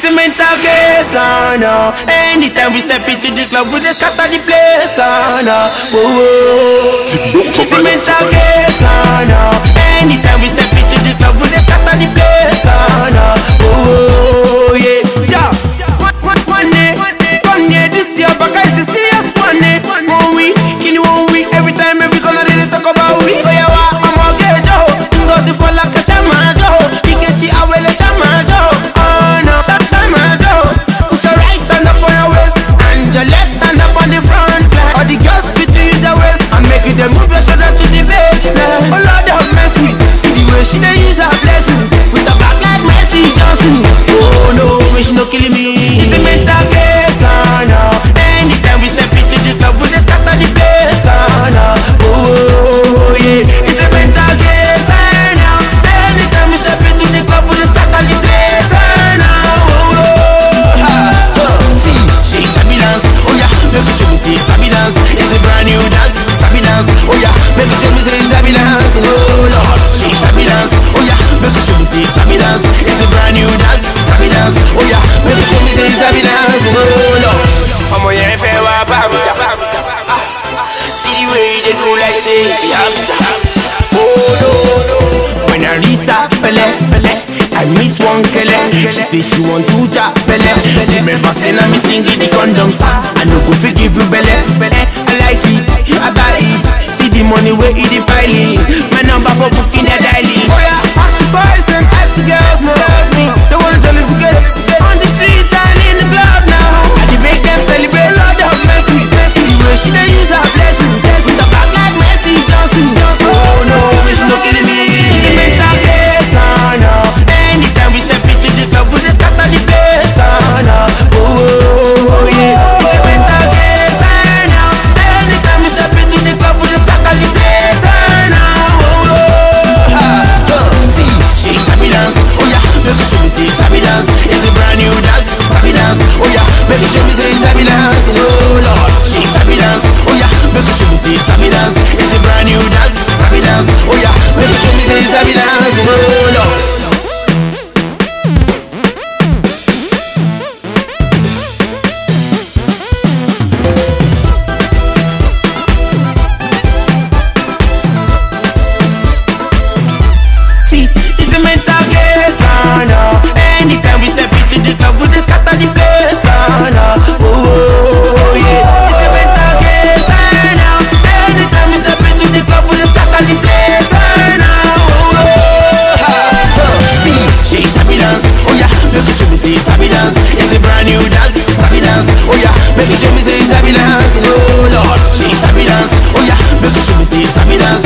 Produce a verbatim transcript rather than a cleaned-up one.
It's a mental case, oh no. Anytime we step into the club, we just scatter the place, oh no. Whoa. It's a mental case, oh no. Anytime we step into the club, we just scatter the place, oh no. Whoa, yeah. Yeah. One, one, one day, one day, this year, back is a serious one day. One week, in one week, every time, every corner they talk about we. Oh yeah, wa, I'm a gay Joe. Ngozi for like a shaman Joe. Because she a well a shaman Joe. Oh no, shaman Joe. Put your right hand up on your waist and your left hand up on the front line. All the girls fit to use their waist and make it them move your shoulder to the baseline. Oh Lord have mercy, see the way she dey use her blessing with a back like Messi Johnson. Oh no, she no killing me. It's a mental case, oh no. Anytime we step into the club, we just scatter the place, oh no. Oh yeah, it's a mental case, oh no. Anytime we step into the club, we just scatter the place, oh no. Oh, oh, oh. See, she sabi dance, oh yeah. Make you show me see sabi dance. It's a brand new dance, sabi dance, oh yeah. Make you show me see sabi dance, oh Lord. She sabi dance, oh yeah. Make you show me see sabi dance. It's a brand new dance, sabi dance, oh yeah. Make you show me see sabi dance, oh Lord. Ọmọ yẹn fẹ́ wá fàbùjà. See the way they do like say yamcha. Oh no no. When I reach her pele pele, I meet one kele. She say she want to ja pele. Remember say na me sing the condom song. I no go forgive you belle belle. I like it, I buy it. See the money where it the piling. My number for booking the dialing. Oh yeah, ask the boys and ask the girls no. See, they wanna jolly forget. On the streets and in the club now. I dey make them celebrate. Lord have mercy, mercy. The way she dey use her blessing. With a back like Messi Johnson. Oh no, she no killing me. It's a mental case, oh no. Anytime we step into the club, we just scatter the place, oh no. Oh yeah, it's a mental case, oh no. Anytime we step into the club, we just scatter the place, oh no. Oh, oh, oh. See, she sabi dance, oh yeah. Make you show me see sabi dance. It's a brand new dance, sabi dance, oh yeah. Make you show me see sabi dance, oh Lord. She sabi dance, oh yeah. Make you show me see sabi dance. It's a brand new dance, sabi dance, oh yeah. Make you show me see sabi dance, oh Lord. See, it's a mental case, oh no. Anytime we step into the club, we just scatter the place, oh no. Oh yeah, it's a mental case, oh no. Anytime we step into the club, we just scatter the place, oh no. Oh, oh, oh. See, she sabi dance, oh yeah. Make you show me see sabi dance. It's a brand new dance, sabi dance, oh yeah. Make you show me see sabi dance, oh Lord. She sabi dance, oh yeah. Make you show me see sabi dance.